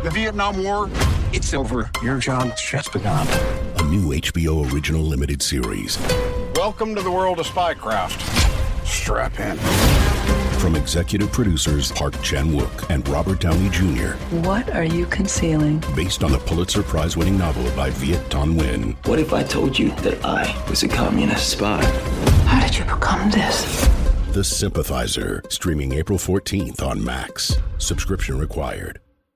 The Vietnam War, it's over. Your job just begun. A new HBO original limited series. Welcome to the world of spycraft. Strap in. From executive producers Park Chan-wook and Robert Downey Jr. What are you concealing? Based on the Pulitzer Prize-winning novel by Viet Thanh Nguyen. What if I told you that I was a communist spy? How did you become this? The Sympathizer, streaming April 14th on Max. Subscription required.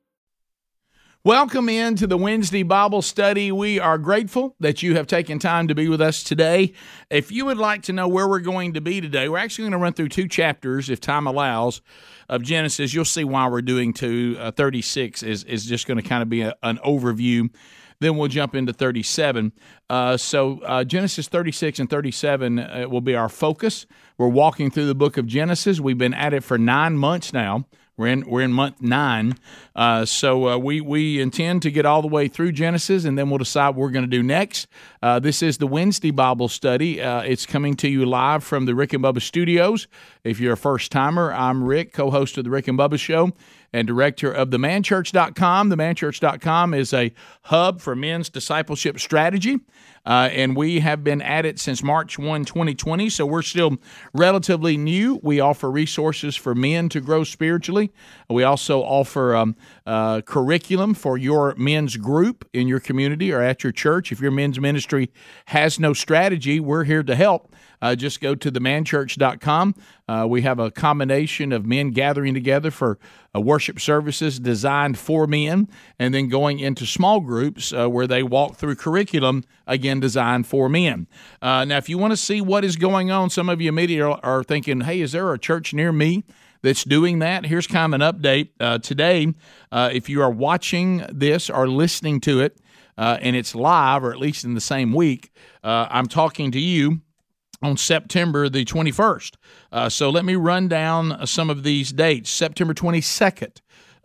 Welcome into the Wednesday Bible study. We are grateful that you have taken time to be with us today. If you would like to know where we're going to be today, we're actually going to run through 2 chapters, if time allows, of Genesis. You'll see why we're doing 36 is just going to kind of be an overview. Then we'll jump into 37. So Genesis 36 and 37 will be our focus. We're walking through the book of Genesis. We've been at it for 9 months now. We're in month 9, so we intend to get all the way through Genesis, and then we'll decide what we're going to do next. This is the Wednesday Bible study. It's coming to you live from the Rick and Bubba studios. If you're a first-timer, I'm Rick, co-host of the Rick and Bubba Show and director of themanchurch.com. Themanchurch.com is a hub for men's discipleship strategy, and we have been at it since March 1, 2020, so we're still relatively new. We offer resources for men to grow spiritually. We also offer curriculum for your men's group in your community or at your church. If your men's ministry has no strategy, we're here to help. Just go to themanchurch.com. We have a combination of men gathering together for worship services designed for men, and then going into small groups where they walk through curriculum, again, designed for men. Now, if you want to see what is going on, some of you immediately are thinking, hey, is there a church near me that's doing that? Here's kind of an update. Today, if you are watching this or listening to it, and it's live, or at least in the same week, I'm talking to you on September the 21st. So let me run down some of these dates. September 22nd,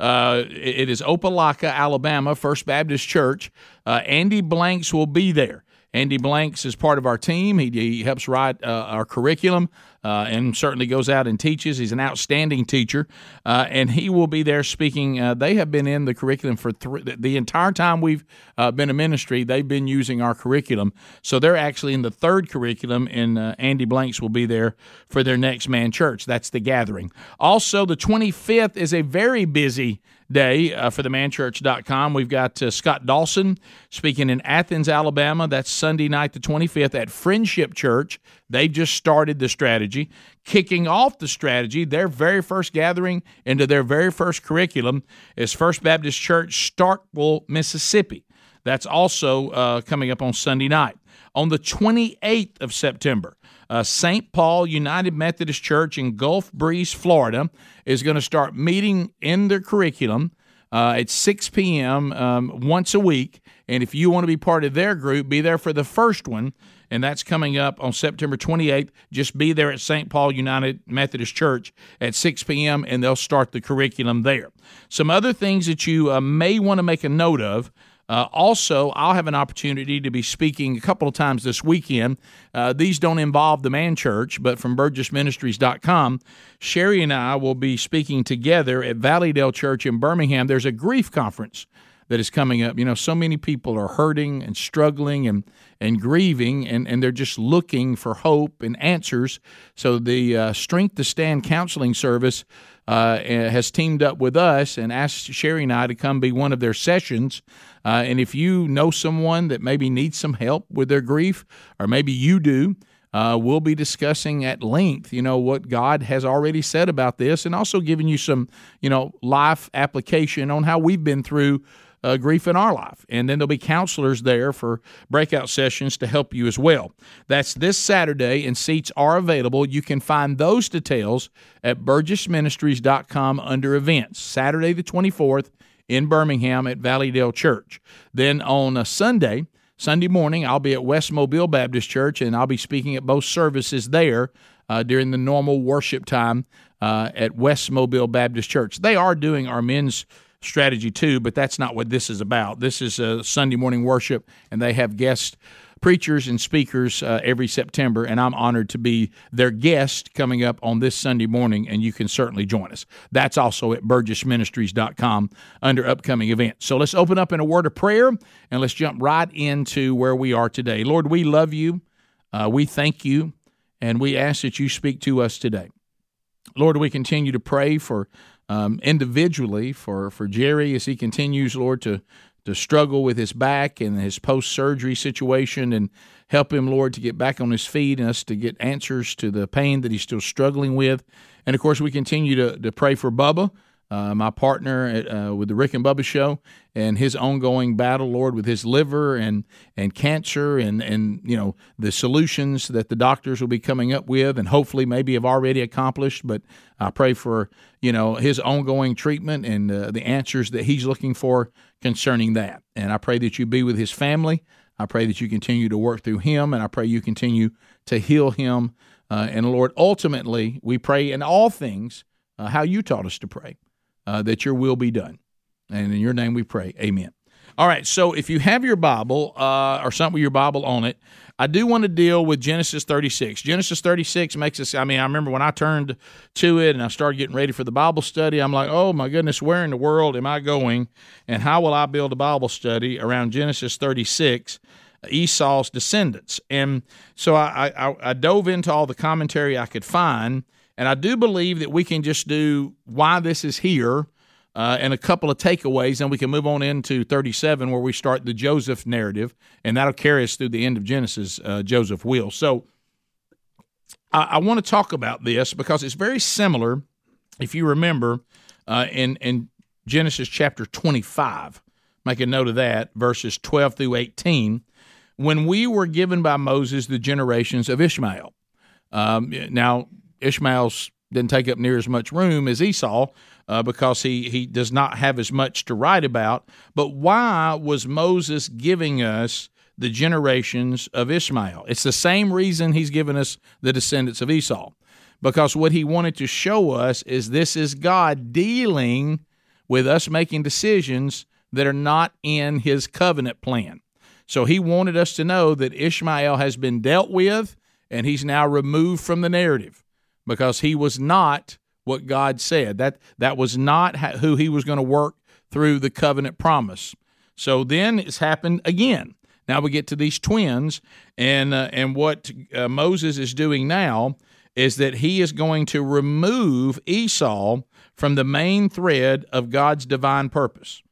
it is Opelika, Alabama, First Baptist Church. Andy Blanks will be there. Andy Blanks is part of our team. He helps write our curriculum and certainly goes out and teaches. He's an outstanding teacher, and he will be there speaking. They have been in the curriculum for the entire time we've been a ministry. They've been using our curriculum, so they're actually in the 3rd curriculum, and Andy Blanks will be there for their Next Man Church. That's the gathering. Also, the 25th is a very busy day for themanchurch.com. We've got Scott Dawson speaking in Athens, Alabama. That's Sunday night, the 25th, at Friendship Church. They've just started the strategy. Kicking off the strategy, their very first gathering into their very first curriculum is First Baptist Church, Starkville, Mississippi. That's also coming up on Sunday night. On the 28th of September, St. Paul United Methodist Church in Gulf Breeze, Florida, is going to start meeting in their curriculum at 6 p.m. Once a week. And if you want to be part of their group, be there for the first one, and that's coming up on September 28th. Just be there at St. Paul United Methodist Church at 6 p.m., and they'll start the curriculum there. Some other things that you may want to make a note of. Also, I'll have an opportunity to be speaking a couple of times this weekend. These don't involve the Man Church, but from BurgessMinistries.com, Sherry and I will be speaking together at Valleydale Church in Birmingham. There's a grief conference that is coming up. You know, so many people are hurting and struggling and grieving, and they're just looking for hope and answers. So the Strength to Stand counseling service has teamed up with us and asked Sherry and I to come be one of their sessions. And if you know someone that maybe needs some help with their grief, or maybe you do, we'll be discussing at length, what God has already said about this, and also giving you some, life application on how we've been through grief in our life. And then there'll be counselors there for breakout sessions to help you as well. That's this Saturday, and seats are available. You can find those details at BurgessMinistries.com under events, Saturday the 24th in Birmingham at Valleydale Church. Then on a Sunday morning, I'll be at West Mobile Baptist Church, and I'll be speaking at both services there during the normal worship time at West Mobile Baptist Church. They are doing our men's strategy too, but that's not what this is about. This is a Sunday morning worship, and they have guest preachers and speakers every September, and I'm honored to be their guest coming up on this Sunday morning, and you can certainly join us. That's also at burgessministries.com under upcoming events. So let's open up in a word of prayer, and let's jump right into where we are today. Lord, we love you. We thank you, and we ask that you speak to us today. Lord, we continue to pray for individually for Jerry as he continues, Lord, to struggle with his back and his post-surgery situation, and help him, Lord, to get back on his feet and us to get answers to the pain that he's still struggling with. And, of course, we continue to pray for Bubba, my partner with the Rick and Bubba Show, and his ongoing battle, Lord, with his liver and cancer and you know, the solutions that the doctors will be coming up with and hopefully maybe have already accomplished. But I pray for, you know, his ongoing treatment and the answers that he's looking for concerning that. And I pray that you be with his family. I pray that you continue to work through him, and I pray you continue to heal him. And, Lord, ultimately, we pray in all things how you taught us to pray, that your will be done. And in your name we pray. Amen. All right, so if you have your Bible or something with your Bible on it, I do want to deal with Genesis 36. Genesis 36 makes us, I remember when I turned to it and I started getting ready for the Bible study, I'm like, oh my goodness, where in the world am I going, and how will I build a Bible study around Genesis 36, Esau's descendants? And so I dove into all the commentary I could find, and I do believe that we can just do why this is here, and a couple of takeaways, and we can move on into 37 where we start the Joseph narrative, and that'll carry us through the end of Genesis. Joseph will. So I want to talk about this because it's very similar, if you remember, in Genesis chapter 25. Make a note of that, verses 12 through 18, when we were given by Moses the generations of Ishmael. Now, Ishmael's didn't take up near as much room as Esau, because he does not have as much to write about. But why was Moses giving us the generations of Ishmael? It's the same reason he's given us the descendants of Esau, because what he wanted to show us is this is God dealing with us making decisions that are not in his covenant plan. So he wanted us to know that Ishmael has been dealt with, and he's now removed from the narrative because he was not what God said. That was not who he was going to work through the covenant promise. So then it's happened again. Now we get to these twins, and what Moses is doing now is that he is going to remove Esau from the main thread of God's divine purpose.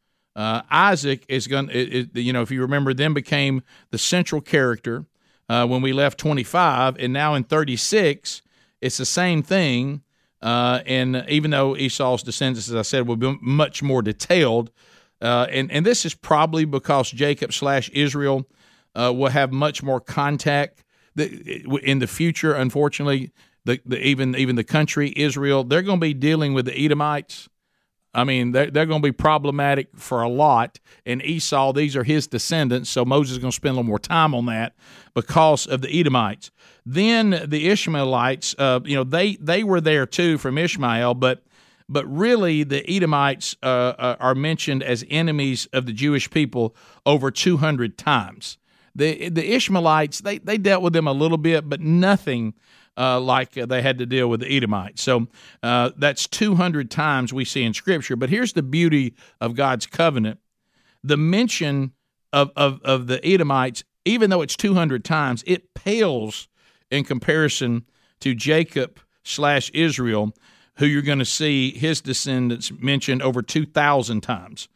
Isaac is going, if you remember, then became the central character when we left 25, and now in 36, it's the same thing. And even though Esau's descendants, as I said, will be much more detailed, and this is probably because Jacob / Israel will have much more contact in the future. Unfortunately, even the country Israel, they're going to be dealing with the Edomites. I mean, they're going to be problematic for a lot. And Esau, these are his descendants, so Moses is going to spend a little more time on that because of the Edomites. Then the Ishmaelites, they were there too from Ishmael, but really the Edomites are mentioned as enemies of the Jewish people over 200 times. The Ishmaelites, they dealt with them a little bit, but nothing like they had to deal with the Edomites. So that's 200 times we see in Scripture. But here's the beauty of God's covenant. The mention of the Edomites, even though it's 200 times, it pales in comparison to Jacob / Israel, who you're going to see his descendants mentioned over 2,000 times.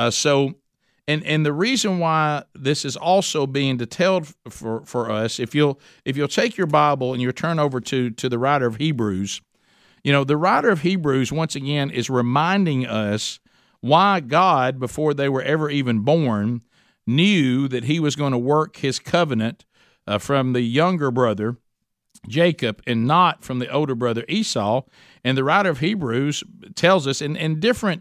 And the reason why this is also being detailed for us, if you'll take your Bible and you'll turn over to the writer of Hebrews, the writer of Hebrews once again is reminding us why God, before they were ever even born, knew that he was going to work his covenant from the younger brother Jacob and not from the older brother Esau. And the writer of Hebrews tells us in different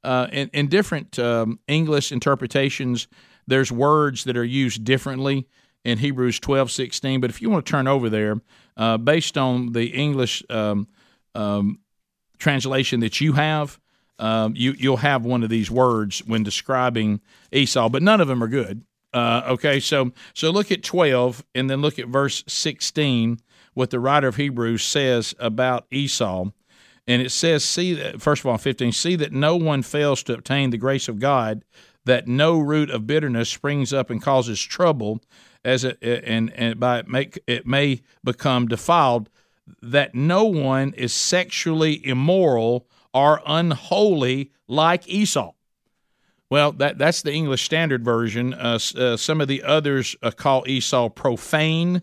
English interpretations, there's words that are used differently in Hebrews 12:16. But if you want to turn over there, based on the English translation that you have, you'll have one of these words when describing Esau, but none of them are good. Okay, so look at 12 and then look at verse 16, what the writer of Hebrews says about Esau. And it says, see that, first of all, 15, see that no one fails to obtain the grace of God, that no root of bitterness springs up and causes trouble, and by it may become defiled, that no one is sexually immoral or unholy like Esau. Well, that's the English Standard Version. Some of the others call Esau profane.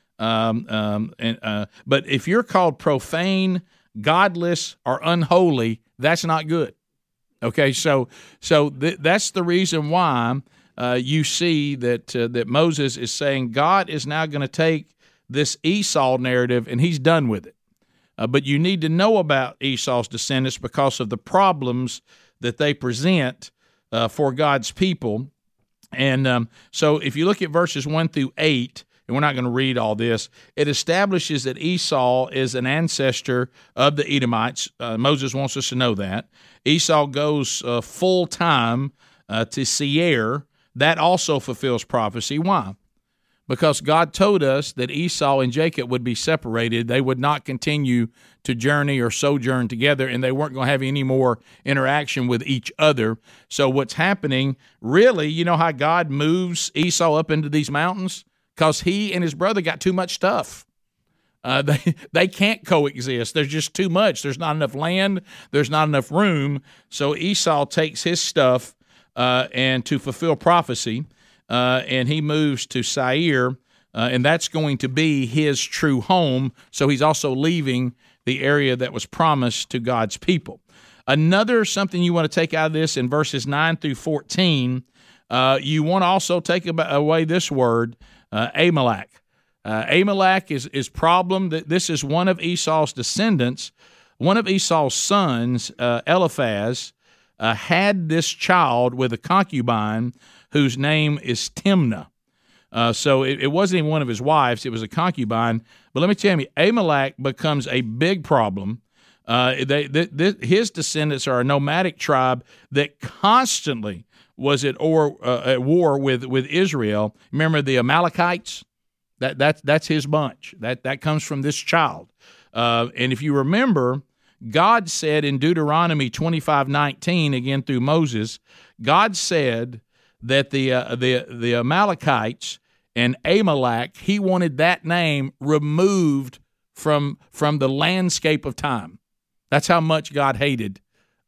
But if you're called profane, godless, or unholy, that's not good. Okay, so that's the reason why you see that Moses is saying God is now going to take this Esau narrative and he's done with it. But you need to know about Esau's descendants because of the problems that they present for God's people. And so if you look at verses 1 through 8, and we're not going to read all this, it establishes that Esau is an ancestor of the Edomites. Moses wants us to know that. Esau goes full-time to Seir. That also fulfills prophecy. Why? Because God told us that Esau and Jacob would be separated. They would not continue to journey or sojourn together, and they weren't going to have any more interaction with each other. So what's happening, really, you know how God moves Esau up into these mountains? Because he and his brother got too much stuff. They can't coexist. There's just too much. There's not enough land. There's not enough room. So Esau takes his stuff and to fulfill prophecy, and he moves to Seir, and that's going to be his true home. So he's also leaving the area that was promised to God's people. Another something you want to take out of this in verses 9 through 14, you want to also take away this word, Amalek. Amalek is problem. This is one of Esau's descendants. One of Esau's sons, Eliphaz, had this child with a concubine whose name is Timnah. So it wasn't even one of his wives. It was a concubine. But let me tell you, Amalek becomes a big problem. His descendants are a nomadic tribe that constantly was at war with Israel. Remember the Amalekites? That's his bunch. That comes from this child. And if you remember, God said in Deuteronomy 25:19, again through Moses, God said that the Amalekites and Amalek, he wanted that name removed from the landscape of time. That's how much God hated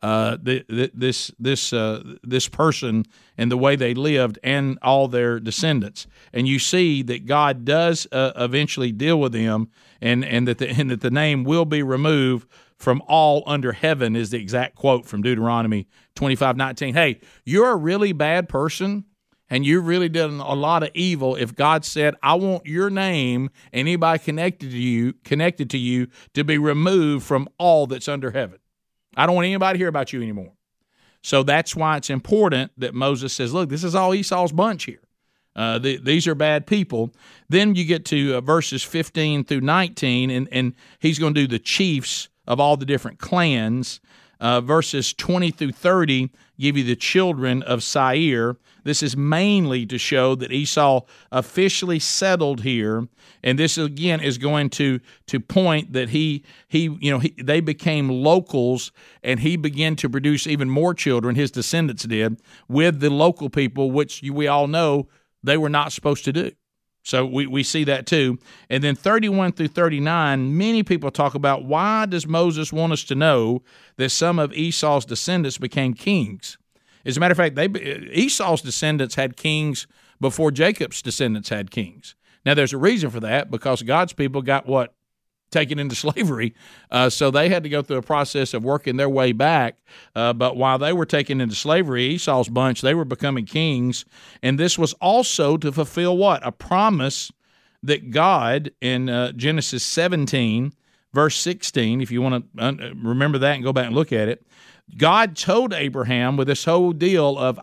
this person and the way they lived and all their descendants. And you see that God does eventually deal with them, and that the name will be removed from all under heaven is the exact quote from Deuteronomy 25:19. Hey, you're a really bad person, and you really did a lot of evil if God said, I want your name and anybody connected to you to be removed from all that's under heaven. I don't want anybody to hear about you anymore. So that's why it's important that Moses says, look, this is all Esau's bunch here. These are bad people. Then you get to verses 15 through 19, and he's going to do the chiefs of all the different clans. Verses 20 through 30 give you the children of Seir. This is mainly to show that Esau officially settled here, and this again is going to point that they became locals, and he began to produce even more children. His descendants did with the local people, which we all know they were not supposed to do. So we see that too. And then 31 through 39, many people talk about why does Moses want us to know that some of Esau's descendants became kings? As a matter of fact, Esau's descendants had kings before Jacob's descendants had kings. Now, there's a reason for that, because God's people got taken into slavery, so they had to go through a process of working their way back. But while they were taken into slavery, Esau's bunch, they were becoming kings, and this was also to fulfill what? A promise that God in Genesis 17, verse 16, if you want to remember that and go back and look at it, God told Abraham with this whole deal of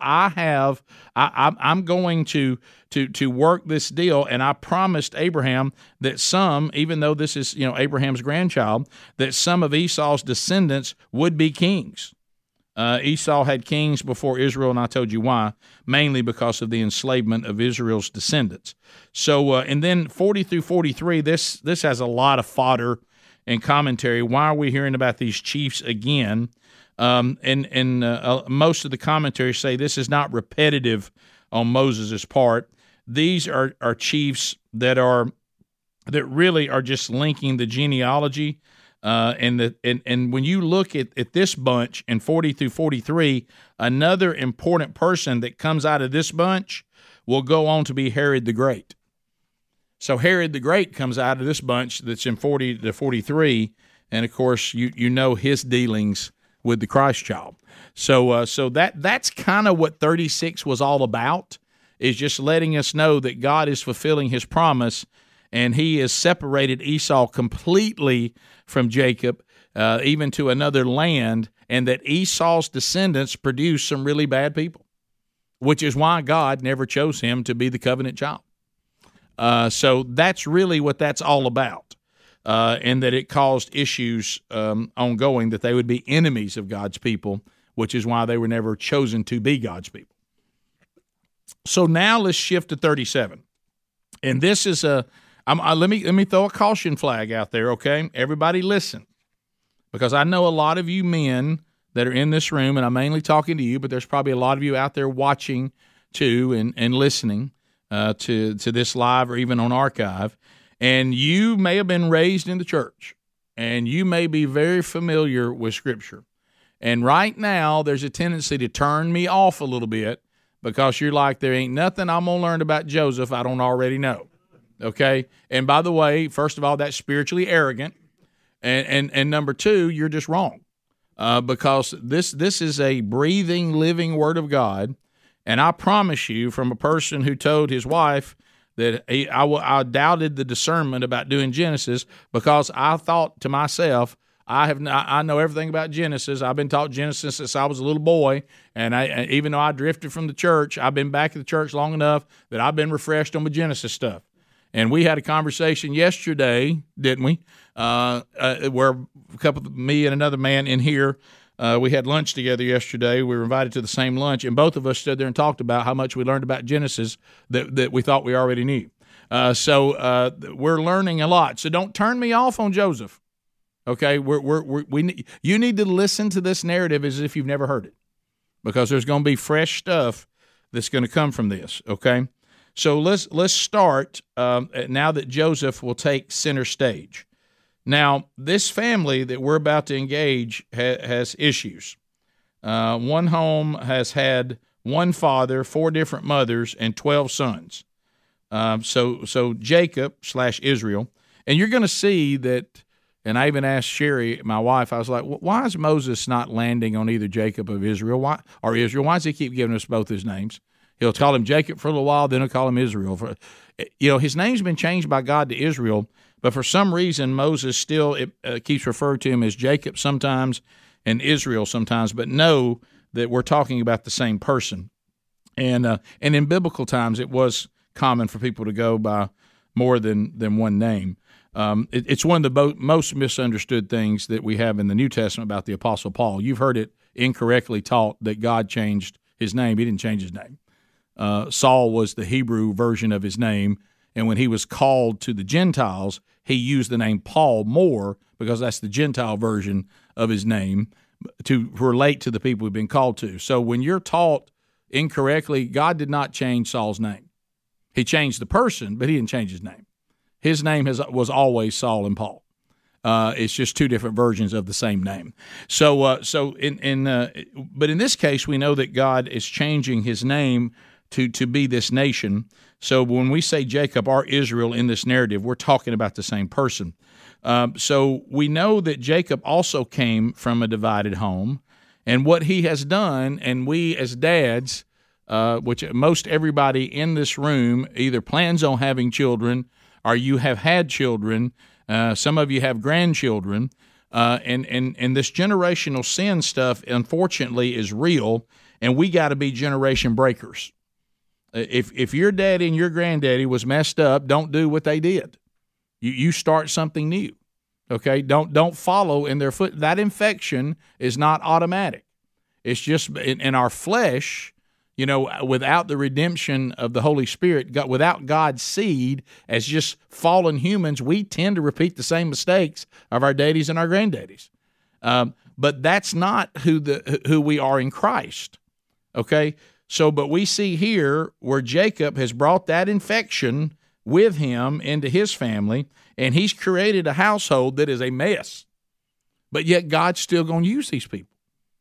I'm going to work this deal, and I promised Abraham that some, even though this is Abraham's grandchild, that some of Esau's descendants would be kings. Esau had kings before Israel, and I told you why, mainly because of the enslavement of Israel's descendants. So, and then 40 through 43, this has a lot of fodder and commentary. Why are we hearing about these chiefs again? Most of the commentaries say this is not repetitive on Moses' part. These are chiefs that really are just linking the genealogy. And when you look at this bunch in 40 through 43, another important person that comes out of this bunch will go on to be Herod the Great. So Herod the Great comes out of this bunch that's in 40 to 43, and of course you know his dealings with the Christ child. So that's kind of what 36 was all about, is just letting us know that God is fulfilling his promise, and he has separated Esau completely from Jacob, even to another land, and that Esau's descendants produce some really bad people, which is why God never chose him to be the covenant child. So that's really what that's all about, and that it caused issues ongoing, that they would be enemies of God's people, which is why they were never chosen to be God's people. So now let's shift to 37, and this is let me throw a caution flag out there, okay? Everybody listen, because I know a lot of you men that are in this room, and I'm mainly talking to you, but there's probably a lot of you out there watching too and listening to this live or even on archive, and you may have been raised in the church, and you may be very familiar with Scripture. And right now, there's a tendency to turn me off a little bit because you're like, there ain't nothing I'm going to learn about Joseph I don't already know. Okay? And by the way, first of all, that's spiritually arrogant. And number two, you're just wrong. Because this is a breathing, living Word of God. And I promise you, from a person who told his wife that I doubted the discernment about doing Genesis because I thought to myself, I know everything about Genesis. I've been taught Genesis since I was a little boy, and even though I drifted from the church, I've been back at the church long enough that I've been refreshed on the Genesis stuff. And we had a conversation yesterday, didn't we? Where me and another man in here, we had lunch together yesterday. We were invited to the same lunch, and both of us stood there and talked about how much we learned about Genesis that we thought we already knew. So we're learning a lot. So don't turn me off on Joseph. Okay, you need to listen to this narrative as if you've never heard it, because there's going to be fresh stuff that's going to come from this. Okay, so let's start now that Joseph will take center stage. Now, this family that we're about to engage has issues. One home has had one father, 4 different mothers, and 12 sons. So Jacob / Israel, and you're going to see that. And I even asked Sherry, my wife, I was like, why is Moses not landing on either Jacob or Israel? Why does he keep giving us both his names? He'll call him Jacob for a little while, then he'll call him Israel. His name's been changed by God to Israel, but for some reason Moses still keeps referring to him as Jacob sometimes and Israel sometimes, but know that we're talking about the same person. And in biblical times, it was common for people to go by more than one name. It's one of the most misunderstood things that we have in the New Testament about the Apostle Paul. You've heard it incorrectly taught that God changed his name. He didn't change his name. Saul was the Hebrew version of his name, and when he was called to the Gentiles, he used the name Paul more because that's the Gentile version of his name to relate to the people who've been called to. So when you're taught incorrectly, God did not change Saul's name. He changed the person, but he didn't change his name. His name was always Saul and Paul. It's just 2 different versions of the same name. But in this case, we know that God is changing his name to be this nation. So when we say Jacob or Israel in this narrative, we're talking about the same person. So we know that Jacob also came from a divided home, and what he has done, and we as dads, which most everybody in this room either plans on having children or you have had children, some of you have grandchildren, and this generational sin stuff, unfortunately, is real, and we got to be generation breakers. If your daddy and your granddaddy was messed up, don't do what they did. You start something new, okay? Don't follow in their foot. That infection is not automatic. It's just in our flesh, without the redemption of the Holy Spirit, without God's seed, as just fallen humans, we tend to repeat the same mistakes of our daddies and our granddaddies. But that's not who we are in Christ. Okay? So, but we see here where Jacob has brought that infection with him into his family, and he's created a household that is a mess. But yet God's still going to use these people.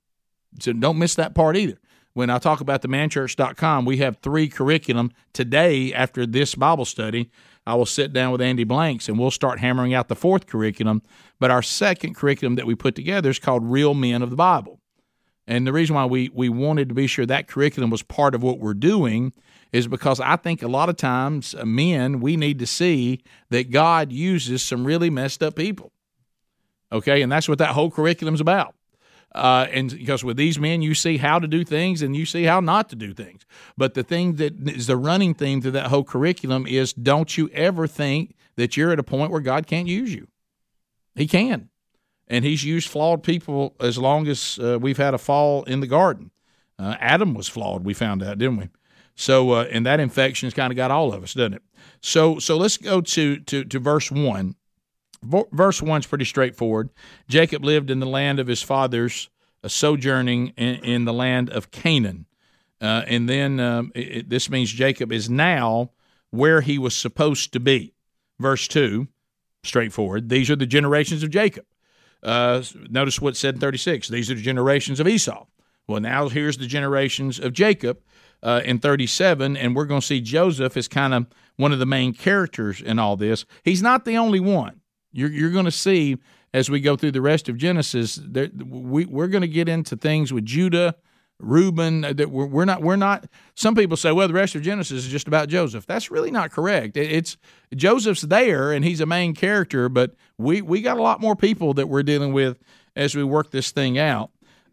So don't miss that part either. When I talk about themanchurch.com, we have 3 curriculum. Today, after this Bible study, I will sit down with Andy Blanks, and we'll start hammering out the 4th curriculum. But our 2nd curriculum that we put together is called Real Men of the Bible. And the reason why we wanted to be sure that curriculum was part of what we're doing is because I think a lot of times, men, we need to see that God uses some really messed up people. Okay, and that's what that whole curriculum's about. And because with these men, you see how to do things and you see how not to do things. But the thing that is the running theme to that whole curriculum is don't you ever think that you're at a point where God can't use you. He can. And he's used flawed people as long as we've had a fall in the garden. Adam was flawed, we found out, didn't we? So, and that infection's kind of got all of us, doesn't it? So let's go to verse 1. Verse 1 is pretty straightforward. Jacob lived in the land of his fathers, sojourning in the land of Canaan. And then this means Jacob is now where he was supposed to be. Verse 2, straightforward. These are the generations of Jacob. Notice what's said in 36. These are the generations of Esau. Well, now here's the generations of Jacob in 37, and we're going to see Joseph as kind of one of the main characters in all this. He's not the only one. You're going to see as we go through the rest of Genesis, we're going to get into things with Judah, Reuben. That we're not. Some people say, well, the rest of Genesis is just about Joseph. That's really not correct. It's Joseph's there and he's a main character, but we got a lot more people that we're dealing with as we work this thing out.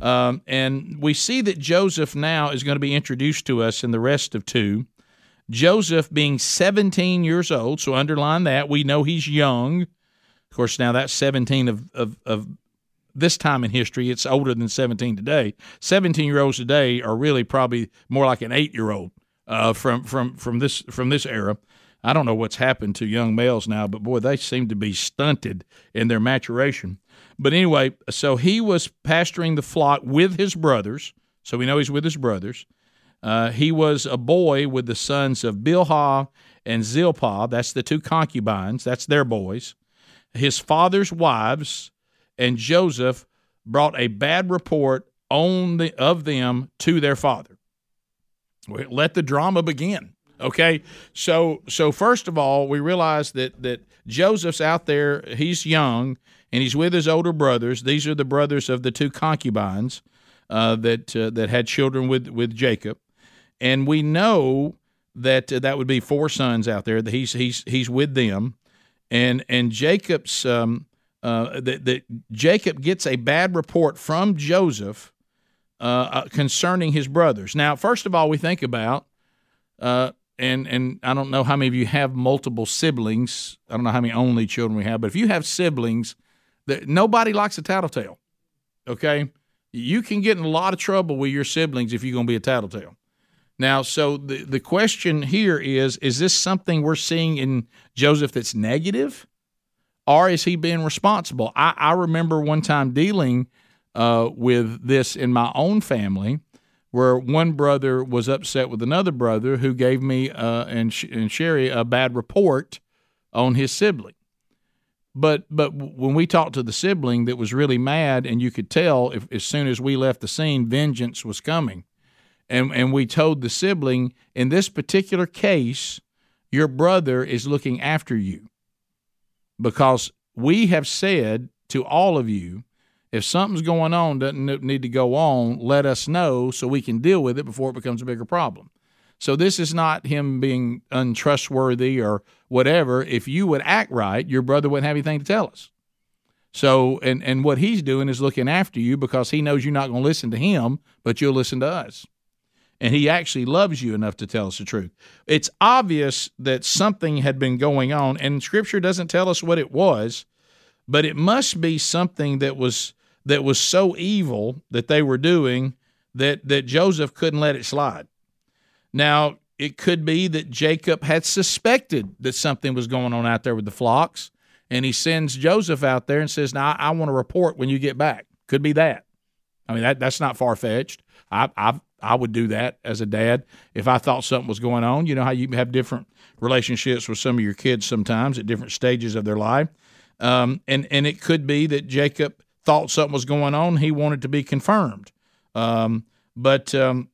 And we see that Joseph now is going to be introduced to us in the rest of 2. Joseph being 17 years old, so underline that. We know he's young. Of course, now that's 17 of this time in history. It's older than 17 today. 17-year-olds today are really probably more like an 8-year-old from this era. I don't know what's happened to young males now, but boy, they seem to be stunted in their maturation. But anyway, so he was pasturing the flock with his brothers. So we know he's with his brothers. He was a boy with the sons of Bilhah and Zilpah. That's the 2 concubines. That's their boys. His father's wives, and Joseph brought a bad report of them to their father. Let the drama begin. Okay, so first of all, we realize that Joseph's out there. He's young, and he's with his older brothers. These are the brothers of the 2 concubines that had children with Jacob, and we know that would be 4 sons out there. That he's with them. And Jacob's Jacob gets a bad report from Joseph concerning his brothers. Now, first of all, we think about and I don't know how many of you have multiple siblings. I don't know how many only children we have, but if you have siblings, nobody likes a tattletale. Okay, you can get in a lot of trouble with your siblings if you're going to be a tattletale. Now, so the question here is this something we're seeing in Joseph that's negative, or is he being responsible? I remember one time dealing with this in my own family where one brother was upset with another brother who gave me and Sherry a bad report on his sibling. But when we talked to the sibling that was really mad, and you could tell as soon as we left the scene, vengeance was coming. And we told the sibling, in this particular case, your brother is looking after you, because we have said to all of you, if something's going on, doesn't need to go on, let us know so we can deal with it before it becomes a bigger problem. So this is not him being untrustworthy or whatever. If you would act right, your brother wouldn't have anything to tell us. So, and what he's doing is looking after you because he knows you're not going to listen to him, but you'll listen to us. And he actually loves you enough to tell us the truth. It's obvious that something had been going on, and Scripture doesn't tell us what it was, but it must be something that was so evil that they were doing that Joseph couldn't let it slide. Now, it could be that Jacob had suspected that something was going on out there with the flocks, and he sends Joseph out there and says, "Now, I want to report when you get back." Could be that. I mean, that's not far-fetched. I would do that as a dad if I thought something was going on. You know how you have different relationships with some of your kids sometimes at different stages of their life. And it could be that Jacob thought something was going on. He wanted to be confirmed. But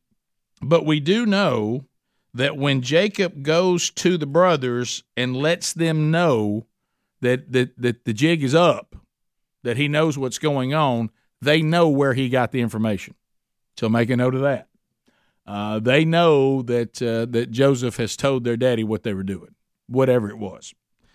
we do know that when Jacob goes to the brothers and lets them know that the jig is up, that he knows what's going on, they know where he got the information. So make a note of that. They know that Joseph has told their daddy what they were doing, whatever it was.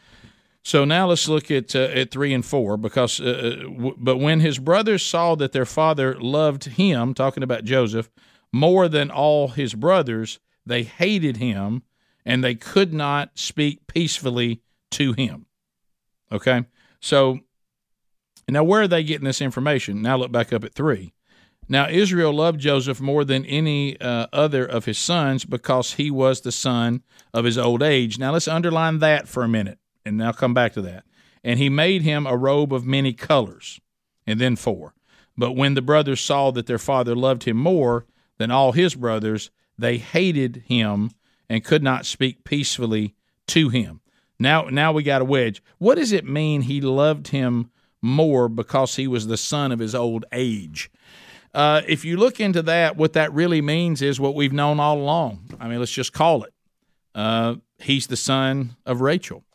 So now let's look at 3 and 4, because but when his brothers saw that their father loved him, talking about Joseph, more than all his brothers, they hated him, and they could not speak peacefully to him. Okay? So now where are they getting this information? Now look back up at 3. Now Israel loved Joseph more than any other of his sons because he was the son of his old age. Now let's underline that for a minute, and I'll come back to that. And he made him a robe of many colors. And then 4. But when the brothers saw that their father loved him more than all his brothers, they hated him and could not speak peacefully to him. Now we got a wedge. What does it mean he loved him more because he was the son of his old age? If you look into that, what that really means is what we've known all along. I mean, let's just call it. He's the son of Rachel.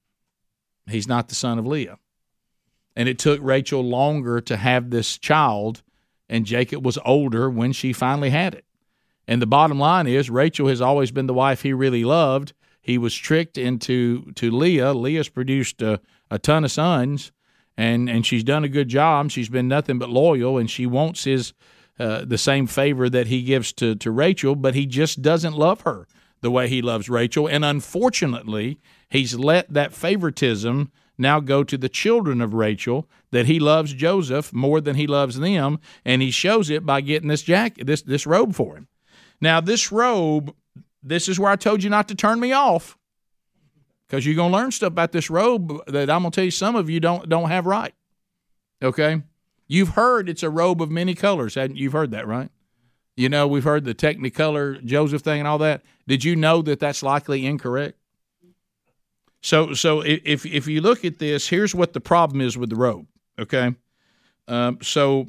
He's not the son of Leah. And it took Rachel longer to have this child, and Jacob was older when she finally had it. And the bottom line is Rachel has always been the wife he really loved. He was tricked into Leah. Leah's produced a ton of sons, and she's done a good job. She's been nothing but loyal, and she wants his the same favor that he gives to Rachel, but he just doesn't love her the way he loves Rachel. And unfortunately, he's let that favoritism now go to the children of Rachel, that he loves Joseph more than he loves them, and he shows it by getting this jacket, this robe for him. Now, this robe, this is where I told you not to turn me off, because you're going to learn stuff about this robe that I'm going to tell you some of you don't have right, okay? You've heard it's a robe of many colors. You've heard that, right? You know, we've heard the Technicolor Joseph thing and all that. Did you know that that's likely incorrect? So if you look at this, here's what the problem is with the robe, okay? So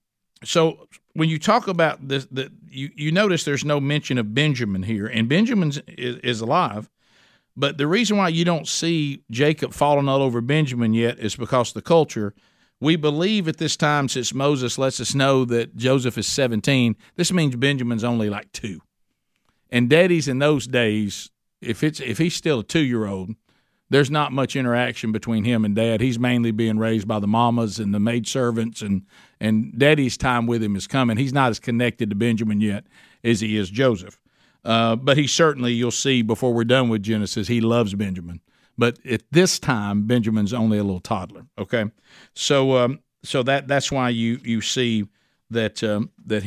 when you talk about this, you notice there's no mention of Benjamin here, and Benjamin is alive, but the reason why you don't see Jacob falling all over Benjamin yet is because the culture. We believe at this time, since Moses lets us know that Joseph is 17, this means Benjamin's only like 2. And daddies in those days, if he's still a 2-year-old, there's not much interaction between him and dad. He's mainly being raised by the mamas and the maidservants, and daddy's time with him is coming. He's not as connected to Benjamin yet as he is Joseph. But he certainly, you'll see before we're done with Genesis, he loves Benjamin. But at this time, Benjamin's only a little toddler. Okay, so that's why you see that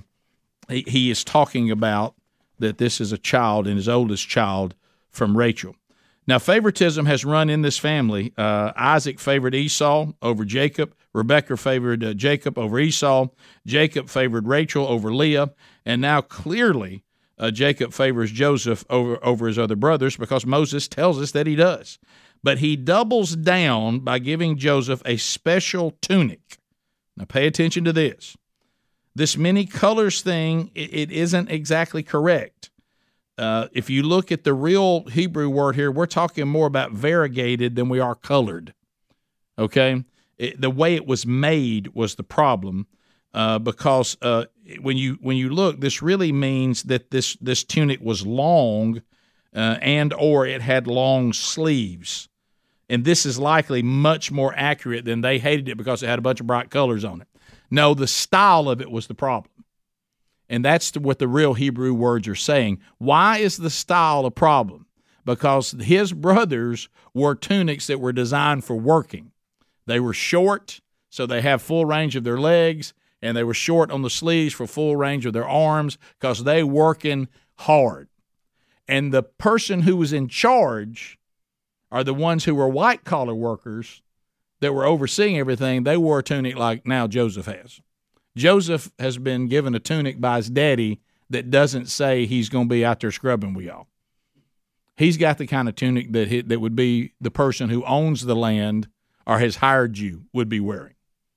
he is talking about that this is a child and his oldest child from Rachel. Now, favoritism has run in this family. Isaac favored Esau over Jacob. Rebekah favored Jacob over Esau. Jacob favored Rachel over Leah. And now clearly Jacob favors Joseph over his other brothers, because Moses tells us that he does. But he doubles down by giving Joseph a special tunic. Now pay attention to this. This many colors thing, it isn't exactly correct. If you look at the real Hebrew word here, we're talking more about variegated than we are colored. Okay? The way it was made was the problem, because when you look, this really means that this tunic was long, and or it had long sleeves. And this is likely much more accurate than they hated it because it had a bunch of bright colors on it. No, the style of it was the problem. And that's what the real Hebrew words are saying. Why is the style a problem? Because his brothers wore tunics that were designed for working. They were short, so they have full range of their legs. and they were short on the sleeves for full range of their arms because they working hard. And the person who was in charge are the ones who were white-collar workers that were overseeing everything. They wore a tunic like now Joseph has. Joseph has been given a tunic by his daddy that doesn't say he's going to be out there scrubbing with y'all. He's got the kind of tunic that would be the person who owns the land or has hired you would be wearing.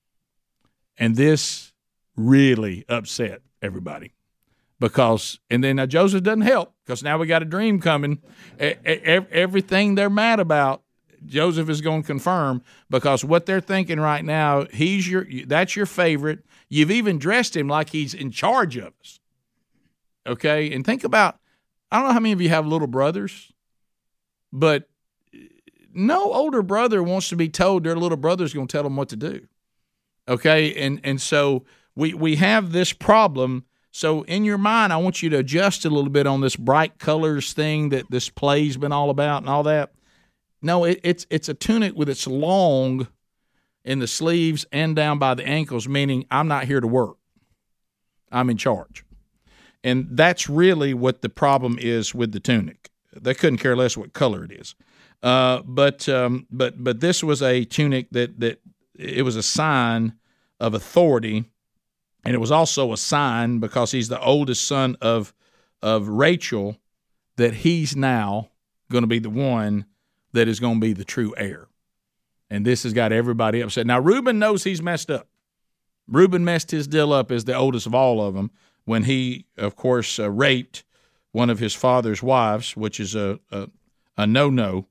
And this really upset everybody because, and then now Joseph doesn't help because now we got a dream coming. Everything they're mad about, Joseph is going to confirm because what they're thinking right now, that's your favorite. You've even dressed him like he's in charge of us. Okay? And think about, I don't know how many of you have little brothers, but no older brother wants to be told their little brother's going to tell them what to do. Okay? And so we have this problem. So in your mind, I want you to adjust a little bit on this bright colors thing that this play's been all about and all that. No, it's a tunic with its long in the sleeves and down by the ankles, meaning I'm not here to work. I'm in charge. And that's really what the problem is with the tunic. They couldn't care less what color it is. But this was a tunic that it was a sign of authority, and it was also a sign because he's the oldest son of Rachel that he's now going to be the one that is going to be the true heir. And this has got everybody upset. Now, Reuben knows he's messed up. Reuben messed his deal up as the oldest of all of them when he, of course, raped one of his father's wives, which is a no-no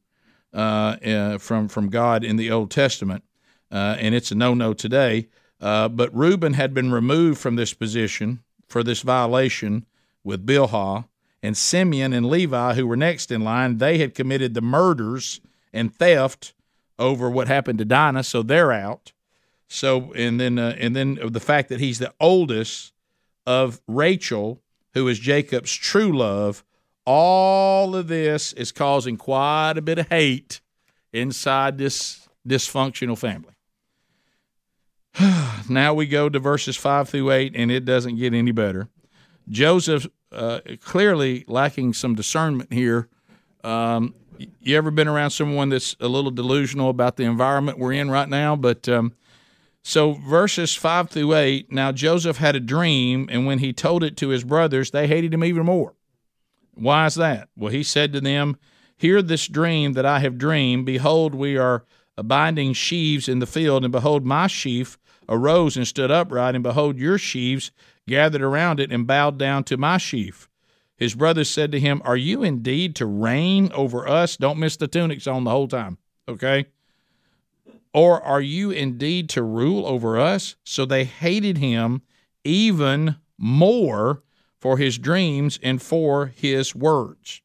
from God in the Old Testament, and it's a no-no today. But Reuben had been removed from this position for this violation with Bilhah, and Simeon and Levi, who were next in line, they had committed the murders and theft over what happened to Dinah, so they're out. So and then the fact that he's the oldest of Rachel, who is Jacob's true love, all of this is causing quite a bit of hate inside this dysfunctional family. Now we go to verses 5 through 8, and it doesn't get any better. Joseph, clearly lacking some discernment here. You ever been around someone that's a little delusional about the environment we're in right now? But so verses 5 through 8, now Joseph had a dream, and when he told it to his brothers, they hated him even more. Why is that? Well, he said to them, "Hear this dream that I have dreamed. Behold, we are binding sheaves in the field, and behold, my sheaf arose and stood upright, and behold, your sheaves gathered around it and bowed down to my sheaf." His brothers said to him, "Are you indeed to reign over us?" Don't miss the tunics on the whole time, okay? "Or are you indeed to rule over us?" So they hated him even more for his dreams and for his words.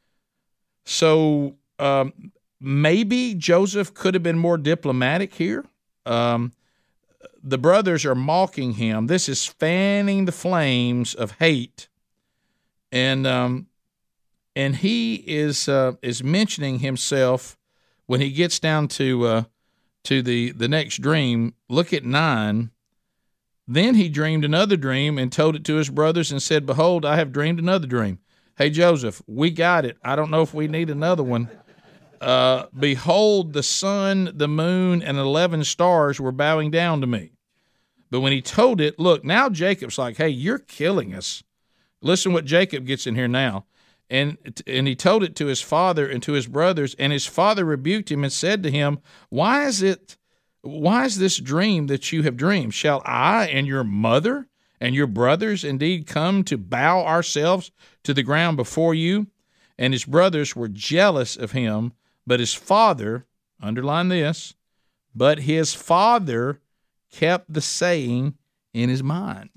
So maybe Joseph could have been more diplomatic here. The brothers are mocking him. This is fanning the flames of hate, and he is mentioning himself when he gets down to the next dream. Look at 9. Then he dreamed another dream and told it to his brothers and said, "Behold, I have dreamed another dream." Hey, Joseph, we got it. I don't know if we need another one. "Behold, the sun, the moon, and 11 stars were bowing down to me." But when he told it, look, now Jacob's like, "Hey, you're killing us." Listen what Jacob gets in here now. And he told it to his father and to his brothers, and his father rebuked him and said to him, Why is this dream that you have dreamed? Shall I and your mother and your brothers indeed come to bow ourselves to the ground before you? And his brothers were jealous of him, but his father, underline this, but his father kept the saying in his mind.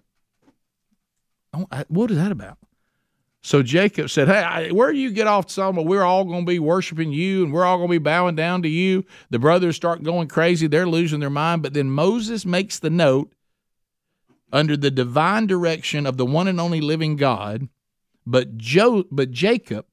What is that about? So Jacob said, "Hey, where do you get off to? We're all going to be worshiping you, and we're all going to be bowing down to you." The brothers start going crazy. They're losing their mind. But then Moses makes the note, under the divine direction of the one and only living God, but Jacob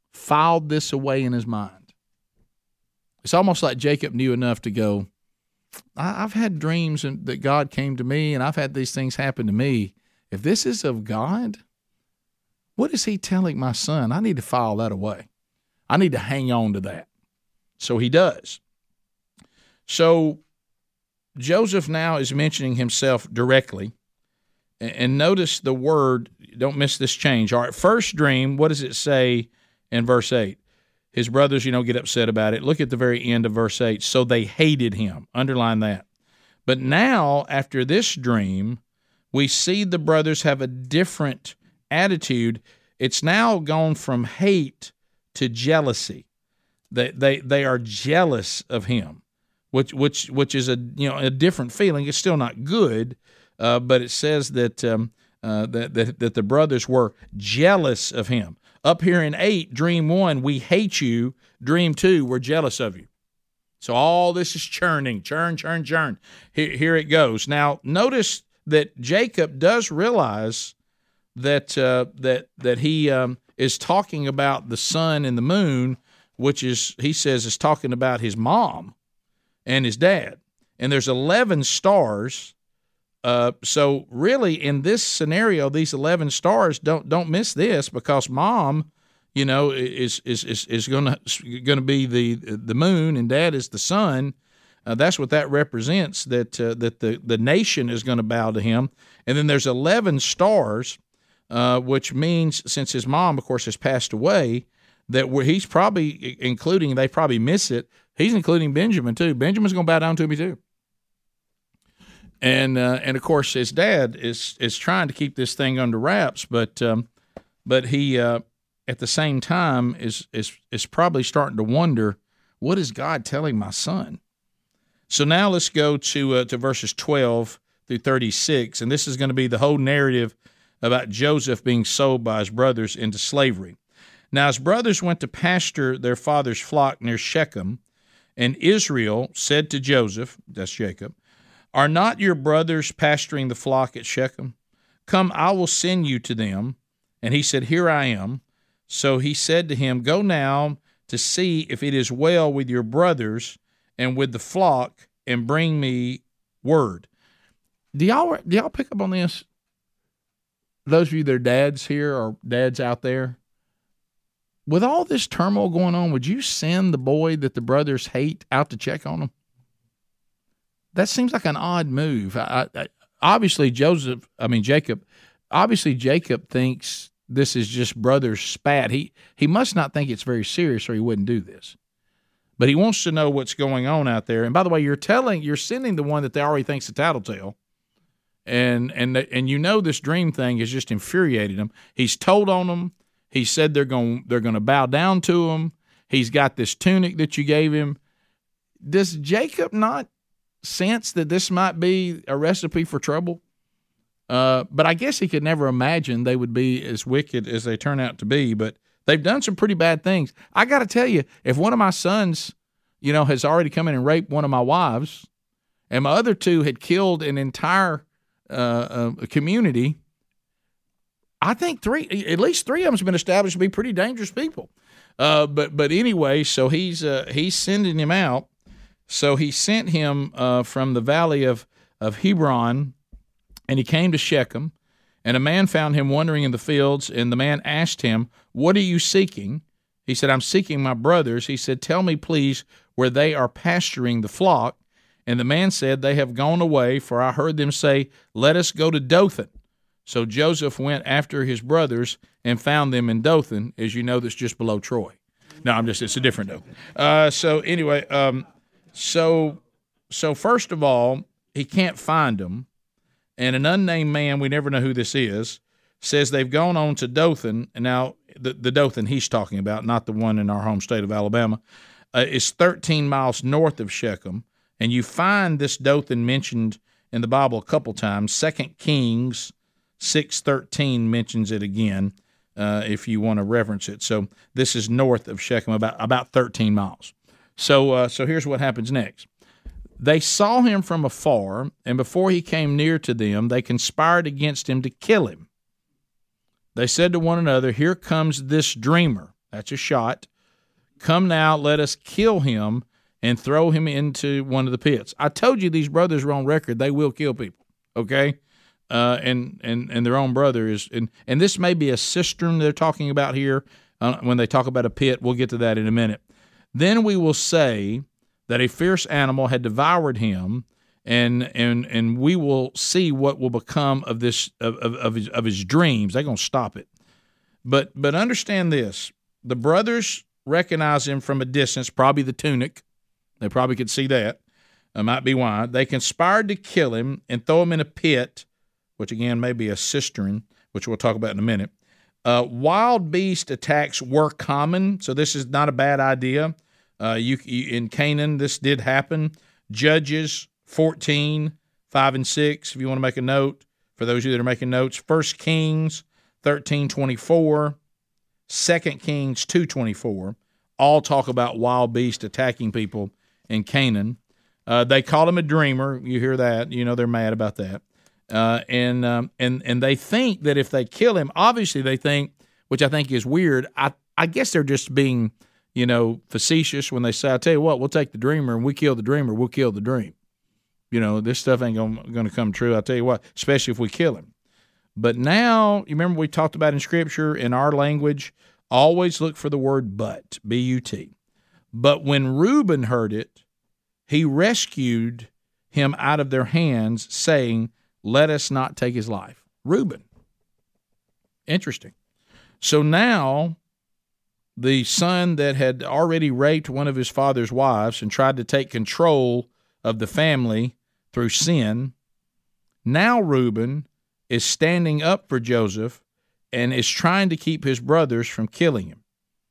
filed this away in his mind. It's almost like Jacob knew enough to go, I've had dreams that God came to me, and I've had these things happen to me. If this is of God, what is he telling my son? I need to file that away. I need to hang on to that. So he does. So Joseph now is mentioning himself directly. And notice the word, don't miss this change. All right, first dream, what does it say in verse 8? His brothers, get upset about it. Look at the very end of verse 8. So they hated him. Underline that. But now, after this dream, we see the brothers have a different attitude. It's now gone from hate to jealousy. They are jealous of him, which is a different feeling. It's still not good. But it says that that the brothers were jealous of him. Up here in 8, dream 1, we hate you. Dream 2, we're jealous of you. So all this is churning, churn. Here it goes. Now notice that Jacob does realize that he is talking about the sun and the moon, which is, he says, is talking about his mom and his dad. And there's 11 stars. So really, in this scenario, these 11 stars, don't miss this, because mom, is going to be the moon, and dad is the sun. That's what that represents. That the nation is going to bow to him. And then there's 11 stars, which means, since his mom, of course, has passed away, that he's probably including. They probably miss it. He's including Benjamin too. Benjamin's going to bow down to me too. And of course, his dad is trying to keep this thing under wraps, but he at the same time is probably starting to wonder, what is God telling my son? So now let's go to verses 12 through 36, and this is going to be the whole narrative about Joseph being sold by his brothers into slavery. Now his brothers went to pasture their father's flock near Shechem, and Israel said to Joseph, that's Jacob, "Are not your brothers pasturing the flock at Shechem? Come, I will send you to them." And he said, "Here I am." So he said to him, "Go now to see if it is well with your brothers and with the flock, and bring me word." Do y'all pick up on this? Those of you that are dads here or dads out there, with all this turmoil going on, would you send the boy that the brothers hate out to check on them? That seems like an odd move. Obviously, Jacob thinks this is just brothers spat. He must not think it's very serious, or he wouldn't do this. But he wants to know what's going on out there. And by the way, you're sending the one that they already think's a tattletale. And this dream thing has just infuriated him. He's told on them. He said they're going to bow down to him. He's got this tunic that you gave him. Does Jacob not sense that this might be a recipe for trouble? But I guess he could never imagine they would be as wicked as they turn out to be. But they've done some pretty bad things. I got to tell you, if one of my sons, has already come in and raped one of my wives, and my other two had killed an entire community, I think at least three of them has been established to be pretty dangerous people. But anyway, so he's sending him out. So he sent him from the valley of Hebron, and he came to Shechem, and a man found him wandering in the fields, and the man asked him, "What are you seeking?" He said, "I'm seeking my brothers." He said, "Tell me, please, where they are pasturing the flock." And the man said, "They have gone away, for I heard them say, 'Let us go to Dothan.'" So Joseph went after his brothers and found them in Dothan. As you know, that's just below Troy. No, it's a different Dothan. So anyway, so first of all, he can't find them. And an unnamed man, we never know who this is, says they've gone on to Dothan. And now the Dothan he's talking about, not the one in our home state of Alabama, is 13 miles north of Shechem. And you find this Dothan mentioned in the Bible a couple times. 2 Kings 6:13 mentions it again, if you want to reference it. So this is north of Shechem, about 13 miles. So here's what happens next. They saw him from afar, and before he came near to them, they conspired against him to kill him. They said to one another, "Here comes this dreamer." That's a shot. "Come now, let us kill him, and throw him into one of the pits. I told you these brothers are on record. They will kill people, okay? And their own brother is – and this may be a cistern they're talking about here when they talk about a pit. We'll get to that in a minute. Then we will say that a fierce animal had devoured him, and we will see what will become of this of his dreams. They're going to stop it. But understand this. The brothers recognize him from a distance, probably the tunic. They probably could see that. That might be why. They conspired to kill him and throw him in a pit, which again may be a cistern, which we'll talk about in a minute. Wild beast attacks were common, so this is not a bad idea. In Canaan, this did happen. Judges 14, 5 and 6, if you want to make a note, for those of you that are making notes. 1 Kings 13:24, 2 Kings 2:24, all talk about wild beast attacking people in Canaan. They call him a dreamer. You hear that. You know they're mad about that. And they think that if they kill him, obviously they think, which I think is weird, I guess they're just being, facetious when they say, I tell you what, we'll take the dreamer and we kill the dreamer, we'll kill the dream. This stuff ain't going to come true. I'll tell you what, especially if we kill him. But now, you remember we talked about in Scripture, in our language, always look for the word but, B-U-T. But when Reuben heard it, he rescued him out of their hands, saying, let us not take his life. Reuben. Interesting. So now the son that had already raped one of his father's wives and tried to take control of the family through sin, now Reuben is standing up for Joseph and is trying to keep his brothers from killing him.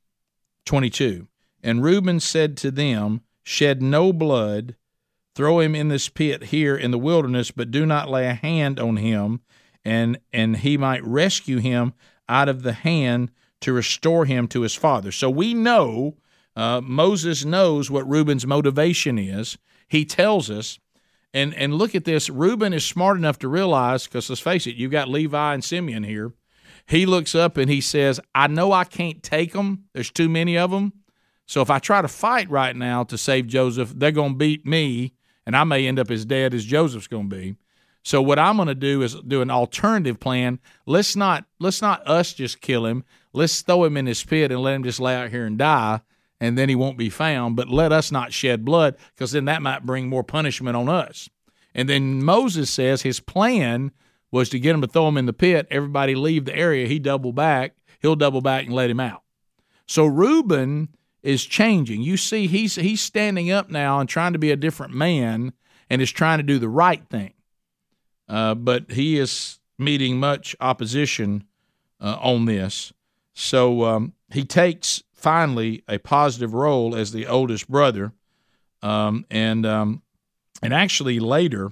22. And Reuben said to them, shed no blood, throw him in this pit here in the wilderness, but do not lay a hand on him, and he might rescue him out of the hand to restore him to his father. So we know, Moses knows what Reuben's motivation is. He tells us, and look at this, Reuben is smart enough to realize, because let's face it, you've got Levi and Simeon here. He looks up and he says, I know I can't take them. There's too many of them. So if I try to fight right now to save Joseph, they're going to beat me, and I may end up as dead as Joseph's going to be. So what I'm going to do is do an alternative plan. Let's not us just kill him. Let's throw him in this pit and let him just lay out here and die, and then he won't be found. But let us not shed blood, because then that might bring more punishment on us. And then Moses says his plan was to get him to throw him in the pit. Everybody leave the area. He'll double back and let him out. So Reuben is changing. You see, he's standing up now and trying to be a different man and is trying to do the right thing. But he is meeting much opposition on this. So he takes finally a positive role as the oldest brother, and actually later,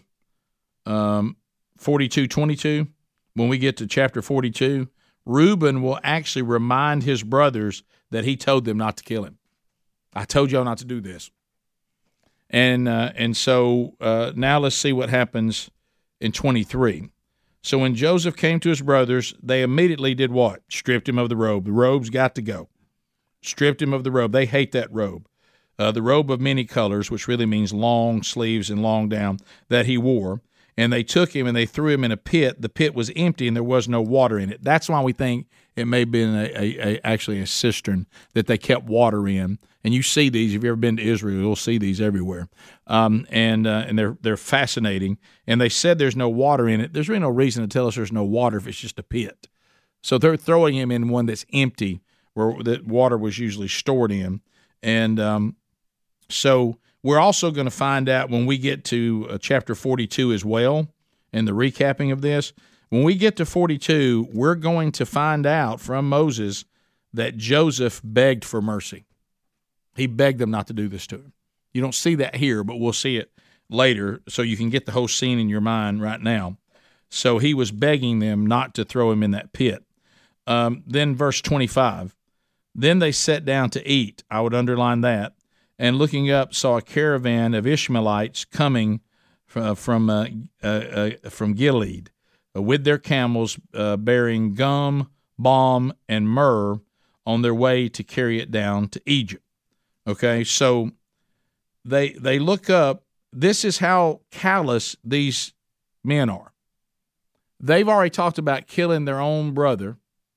42:22, when we get to chapter 42, Reuben will actually remind his brothers that he told them not to kill him. I told y'all not to do this. And so now let's see what happens in 23. So when Joseph came to his brothers, they immediately did what? Stripped him of the robe. The robe's got to go. Stripped him of the robe. They hate that robe. The robe of many colors, which really means long sleeves and long down, that he wore. And they took him and they threw him in a pit. The pit was empty and there was no water in it. That's why we think it may have been actually a cistern that they kept water in. And you see these, if you've ever been to Israel, you'll see these everywhere. And they're fascinating. And they said there's no water in it. There's really no reason to tell us there's no water if it's just a pit. So they're throwing him in one that's empty, where that water was usually stored in. And so we're also going to find out when we get to chapter 42 as well, and the recapping of this. When we get to 42, we're going to find out from Moses that Joseph begged for mercy. He begged them not to do this to him. You don't see that here, but we'll see it later, so you can get the whole scene in your mind right now. So he was begging them not to throw him in that pit. Then verse 25, then they sat down to eat. I would underline that. And looking up, saw a caravan of Ishmaelites coming from Gilead, with their camels bearing gum, balm, and myrrh on their way to carry it down to Egypt. Okay, so they look up. This is how callous these men are. They've already talked about killing their own brother,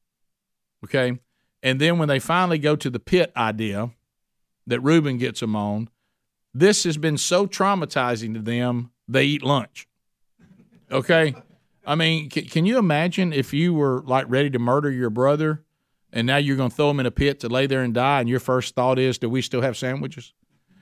okay? And then when they finally go to the pit idea that Reuben gets them on, this has been so traumatizing to them, they eat lunch, okay? I mean, can you imagine if you were, like, ready to murder your brother and now you're going to throw him in a pit to lay there and die, and your first thought is, do we still have sandwiches?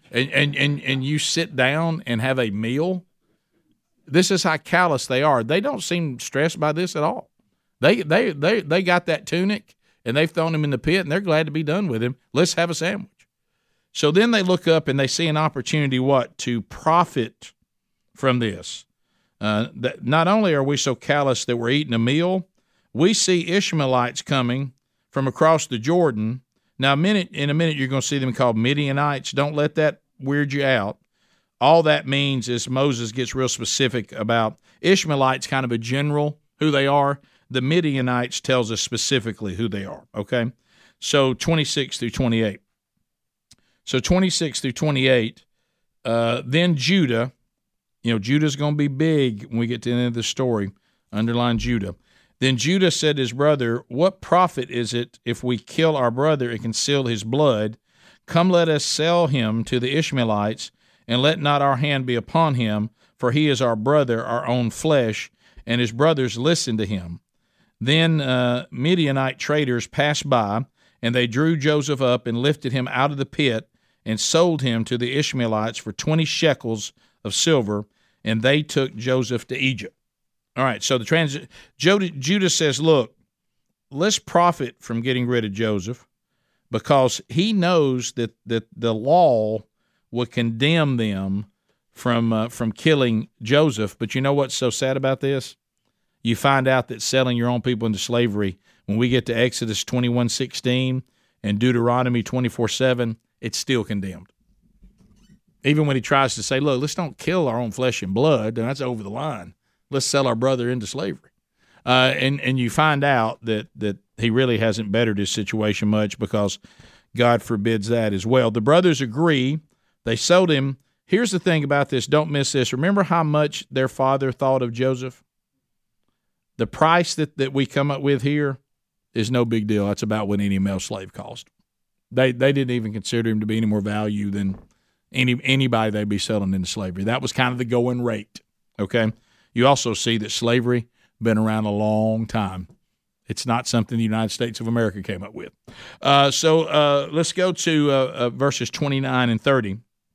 And you sit down and have a meal? This is how callous they are. They don't seem stressed by this at all. They got that tunic, and they've thrown him in the pit, and they're glad to be done with him. Let's have a sandwich. So then they look up, and they see an opportunity, to profit from this. That not only are we so callous that we're eating a meal, we see Ishmaelites coming from across the Jordan. Now, in a minute, you're going to see them called Midianites. Don't let that weird you out. All that means is Moses gets real specific about Ishmaelites, kind of a general, who they are. The Midianites tells us specifically who they are, okay? So 26 through 28. So 26 through 28, then Judah, Judah's going to be big when we get to the end of the story. Underline Judah. Then Judah said to his brother, what profit is it if we kill our brother and conceal his blood? Come, let us sell him to the Ishmaelites, and let not our hand be upon him, for he is our brother, our own flesh, and his brothers listen to him. Then Midianite traders passed by, and they drew Joseph up and lifted him out of the pit and sold him to the Ishmaelites for 20 shekels of silver, and they took Joseph to Egypt. All right, so Judah says, look, let's profit from getting rid of Joseph, because he knows that the law would condemn them from killing Joseph. But you know what's so sad about this? You find out that selling your own people into slavery, when we get to Exodus 21:16 and Deuteronomy 24:7, it's still condemned. Even when he tries to say, look, let's don't kill our own flesh and blood, and that's over the line. Let's sell our brother into slavery. And you find out that he really hasn't bettered his situation much, because God forbids that as well. The brothers agree. They sold him. Here's the thing about this. Don't miss this. Remember how much their father thought of Joseph? The price that we come up with here is no big deal. That's about what any male slave cost. They didn't even consider him to be any more value than anybody they'd be selling into slavery. That was kind of the going rate, okay? You also see that slavery been around a long time. It's not something the United States of America came up with. So let's go to verses 29 and 30.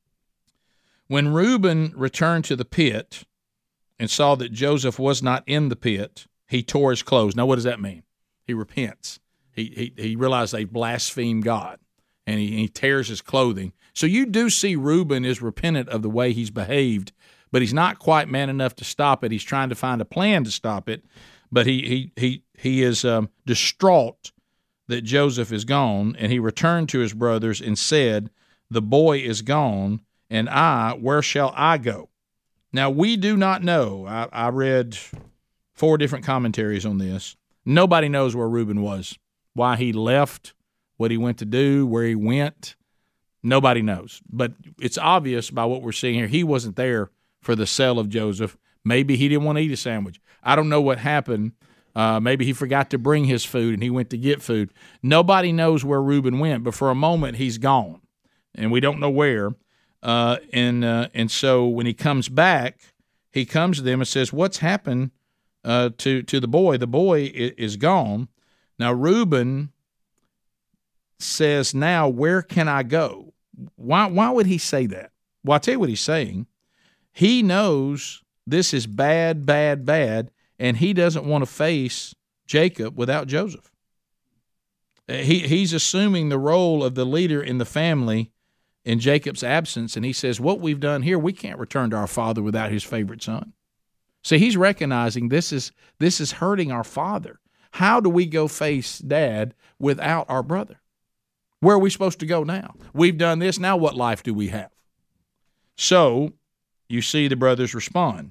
When Reuben returned to the pit and saw that Joseph was not in the pit, he tore his clothes. Now, what does that mean? He repents. He realized they blasphemed God, and he tears his clothing. So you do see Reuben is repentant of the way he's behaved, but he's not quite man enough to stop it. He's trying to find a plan to stop it, but he is distraught that Joseph is gone, and he returned to his brothers and said, the boy is gone, and where shall I go? Now, we do not know. I read 4 different commentaries on this. Nobody knows where Reuben was, why he left, what he went to do, where he went. Nobody knows. But it's obvious by what we're seeing here. He wasn't there for the sale of Joseph. Maybe he didn't want to eat a sandwich. I don't know what happened. Maybe he forgot to bring his food and he went to get food. Nobody knows where Reuben went, but for a moment he's gone, and we don't know where. And so when he comes back, he comes to them and says, what's happened to the boy? The boy is gone. Now Reuben says, now where can I go? Why would he say that? Well, I'll tell you what he's saying. He knows this is bad, bad, bad, and he doesn't want to face Jacob without Joseph. He's assuming the role of the leader in the family in Jacob's absence, and he says, what we've done here, we can't return to our father without his favorite son. So he's recognizing this is hurting our father. How do we go face Dad without our brother? Where are we supposed to go now? We've done this. Now what life do we have? So you see the brothers respond.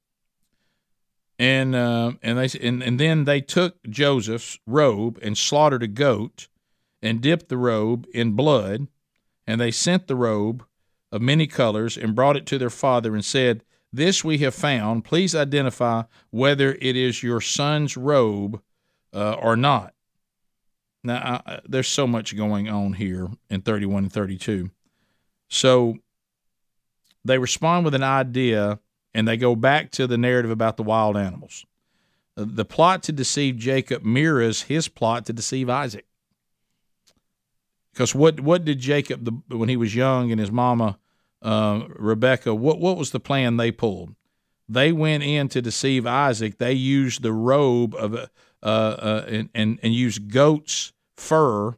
And then they took Joseph's robe and slaughtered a goat and dipped the robe in blood, and they sent the robe of many colors and brought it to their father and said, "This we have found. Please identify whether it is your son's robe or not." Now, there's so much going on here in 31 and 32. So they respond with an idea, and they go back to the narrative about the wild animals. The plot to deceive Jacob mirrors his plot to deceive Isaac. Because what did Jacob, when he was young, and his mama, Rebekah, what was the plan they pulled? They went in to deceive Isaac. They used the robe of and used goat's fur,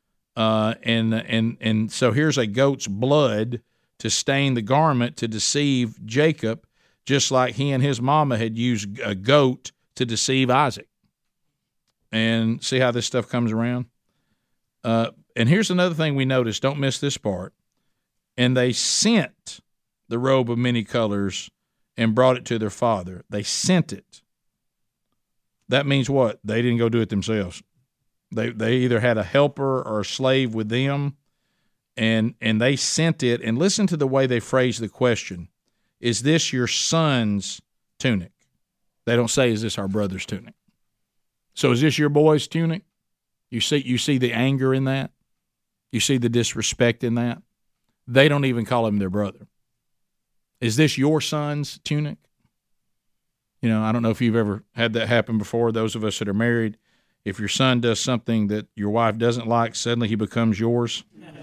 and so here's a goat's blood to stain the garment to deceive Jacob, just like he and his mama had used a goat to deceive Isaac. And see how this stuff comes around? And here's another thing we noticed. Don't miss this part. And they sent the robe of many colors and brought it to their father. They sent it. That means what? They didn't go do it themselves. They either had a helper or a slave with them, and they sent it. And listen to the way they phrase the question. Is this your son's tunic? They don't say, is this our brother's tunic? So is this your boy's tunic? You see the anger in that? You see the disrespect in that? They don't even call him their brother. Is this your son's tunic? You know, I don't know if you've ever had that happen before. Those of us that are married, if your son does something that your wife doesn't like, suddenly he becomes yours.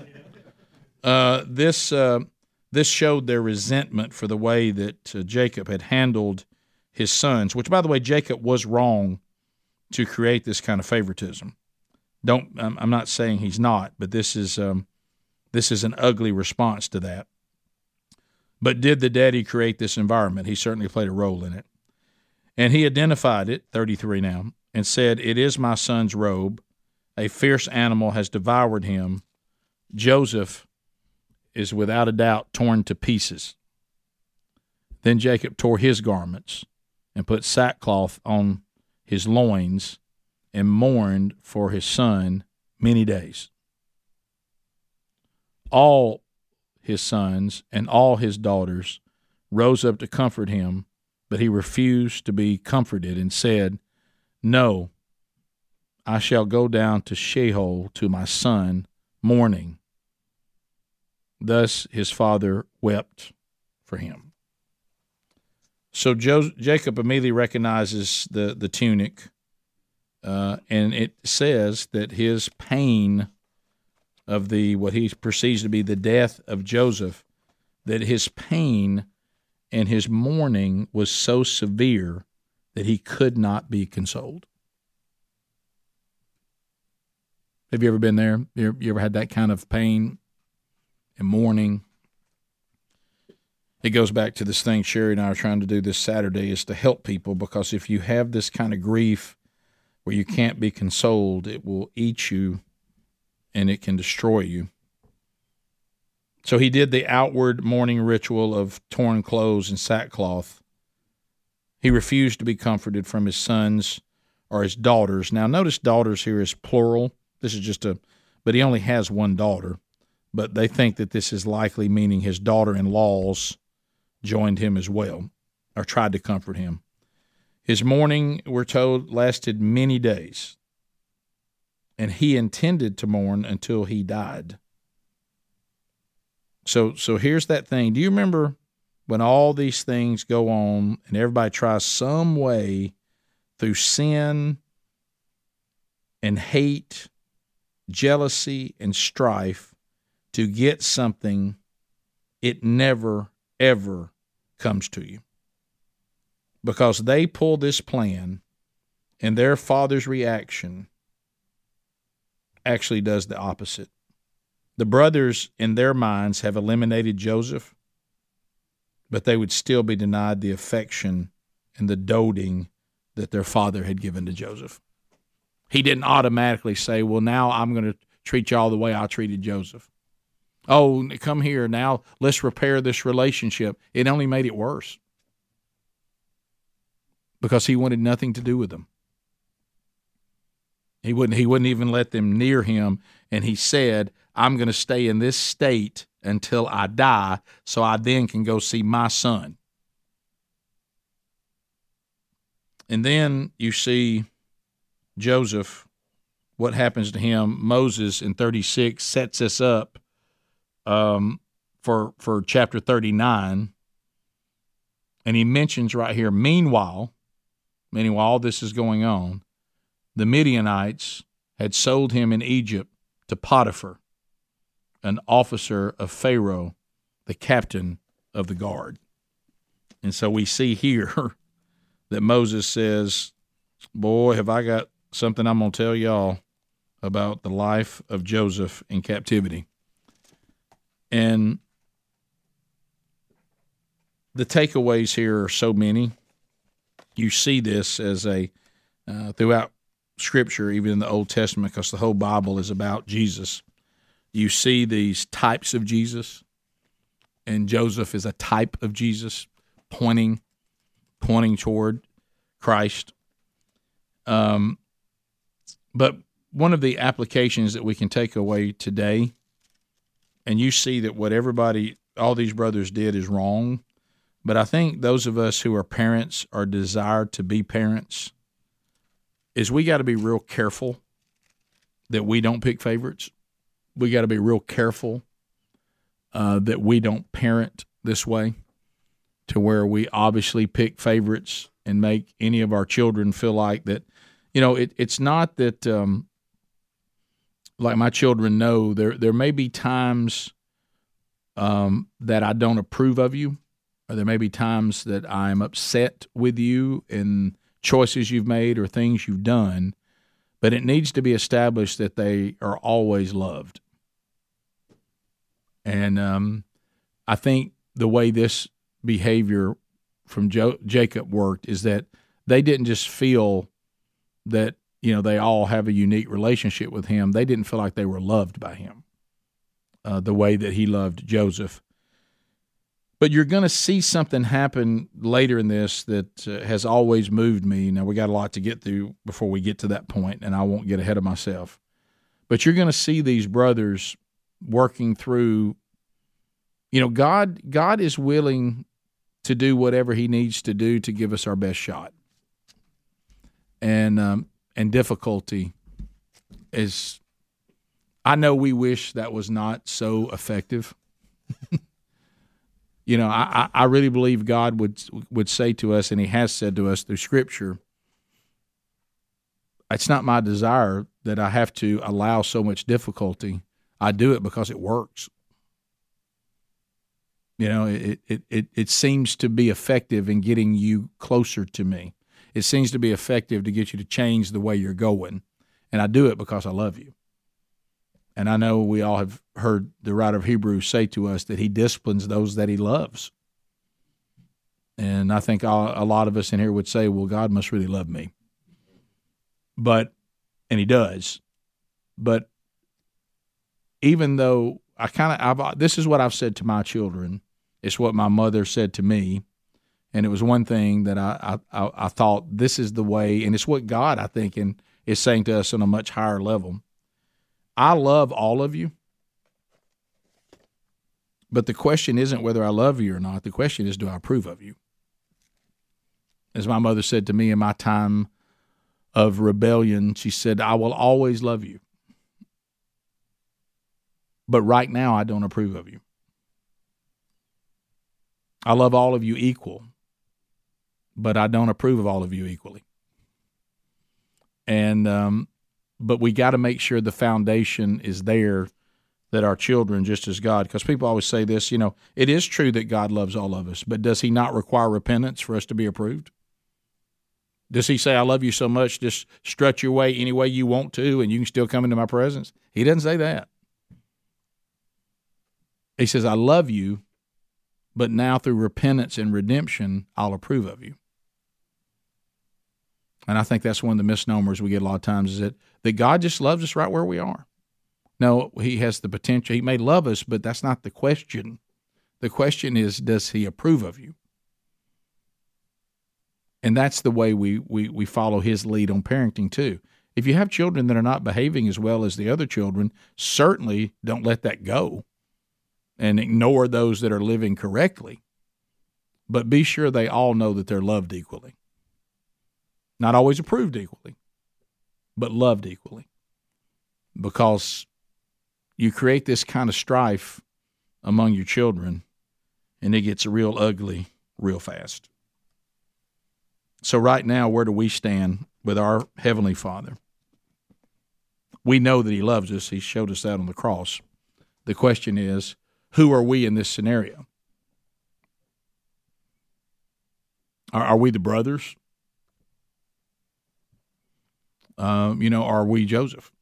This showed their resentment for the way that Jacob had handled his sons, which, by the way, Jacob was wrong to create this kind of favoritism. I'm not saying he's not, but this is an ugly response to that. But did the daddy create this environment? He certainly played a role in it. And he identified it, 33 now, and said, "It is my son's robe. A fierce animal has devoured him. Joseph is without a doubt torn to pieces." Then Jacob tore his garments and put sackcloth on his loins and mourned for his son many days. All his sons and all his daughters rose up to comfort him, but he refused to be comforted and said, "No, I shall go down to Sheol to my son, mourning." Thus his father wept for him. So Jacob immediately recognizes the tunic, and it says that his pain of what he perceives to be the death of Joseph, that his pain and his mourning was so severe that he could not be consoled. Have you ever been there? You ever had that kind of pain and mourning? It goes back to this thing Sherry and I are trying to do this Saturday, is to help people, because if you have this kind of grief where you can't be consoled, it will eat you and it can destroy you. So he did the outward mourning ritual of torn clothes and sackcloth. He refused to be comforted from his sons or his daughters. Now, notice daughters here is plural. This is but he only has one daughter. But they think that this is likely meaning his daughter-in-laws joined him as well, or tried to comfort him. His mourning, we're told, lasted many days, and he intended to mourn until he died. So here's that thing. Do you remember when all these things go on and everybody tries some way through sin and hate, jealousy, and strife to get something, it never, ever comes to you? Because they pull this plan, and their father's reaction actually does the opposite. The brothers, in their minds, have eliminated Joseph, but they would still be denied the affection and the doting that their father had given to Joseph. He didn't automatically say, well, now I'm going to treat you all the way I treated Joseph. Oh, come here, now let's repair this relationship. It only made it worse, because he wanted nothing to do with them. He wouldn't even let them near him, and he said, I'm going to stay in this state until I die so I then can go see my son. And then you see Joseph, what happens to him. Moses in 36 sets us up for chapter 39. And he mentions right here, meanwhile, meaning while all this is going on, the Midianites had sold him in Egypt to Potiphar, an officer of Pharaoh, the captain of the guard. And so we see here that Moses says, boy, have I got something I'm going to tell y'all about the life of Joseph in captivity. And the takeaways here are so many. You see this as throughout Scripture, even in the Old Testament, because the whole Bible is about Jesus. You see these types of Jesus, and Joseph is a type of Jesus, pointing toward Christ. But one of the applications that we can take away today, and you see that what all these brothers did is wrong, but I think those of us who are parents or desire to be parents, is we got to be real careful that we don't pick favorites. We got to be real careful that we don't parent this way, to where we obviously pick favorites and make any of our children feel like that. It's not that like my children know there may be times that I don't approve of you, or there may be times that I'm upset with you in choices you've made or things you've done, but it needs to be established that they are always loved. And I think the way this behavior from Jacob worked is that they didn't just feel that, they all have a unique relationship with him. They didn't feel like they were loved by him the way that he loved Joseph. But you're going to see something happen later in this that has always moved me. Now, we got a lot to get through before we get to that point, and I won't get ahead of myself. But you're going to see these brothers working through, God is willing to do whatever he needs to do to give us our best shot. And difficulty is, I know we wish that was not so effective. I really believe God would say to us, and he has said to us through Scripture, it's not my desire that I have to allow so much difficulty. I do it because it works. It seems to be effective in getting you closer to me. It seems to be effective to get you to change the way you're going, and I do it because I love you. And I know we all have heard the writer of Hebrews say to us that he disciplines those that he loves. And I think a lot of us in here would say, well, God must really love me. And he does. But even though this is what I've said to my children. It's what my mother said to me. And it was one thing that I thought, this is the way, and it's what God, I think, is saying to us on a much higher level. I love all of you, but the question isn't whether I love you or not. The question is, do I approve of you? As my mother said to me in my time of rebellion, she said, I will always love you, but right now I don't approve of you. I love all of you equal, but I don't approve of all of you equally. And but we got to make sure the foundation is there, that our children, just as God, because people always say this, it is true that God loves all of us, but does he not require repentance for us to be approved? Does he say, I love you so much, just strut your way any way you want to, and you can still come into my presence? He doesn't say that. He says, I love you, but now through repentance and redemption, I'll approve of you. And I think that's one of the misnomers we get a lot of times, is that God just loves us right where we are. No, he has the potential. He may love us, but that's not the question. The question is, does he approve of you? And that's the way we follow his lead on parenting too. If you have children that are not behaving as well as the other children, certainly don't let that go. and ignore those that are living correctly. But be sure they all know that they're loved equally. Not always approved equally, but loved equally. Because you create this kind of strife among your children, and it gets real ugly real fast. So right now, where do we stand with our Heavenly Father? We know that He loves us. He showed us that on the cross. The question is, who are we in this scenario? Are we the brothers? Are we Joseph?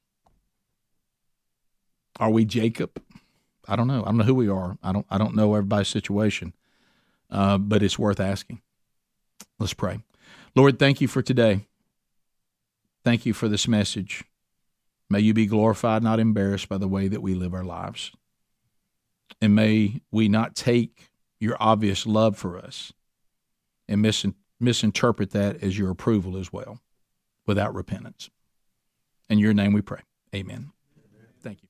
Are we Jacob? I don't know. I don't know who we are. I don't know everybody's situation, but it's worth asking. Let's pray. Lord, thank you for today. Thank you for this message. May you be glorified, not embarrassed by the way that we live our lives. And may we not take your obvious love for us and misinterpret that as your approval as well, without repentance. In your name we pray. Amen. Thank you.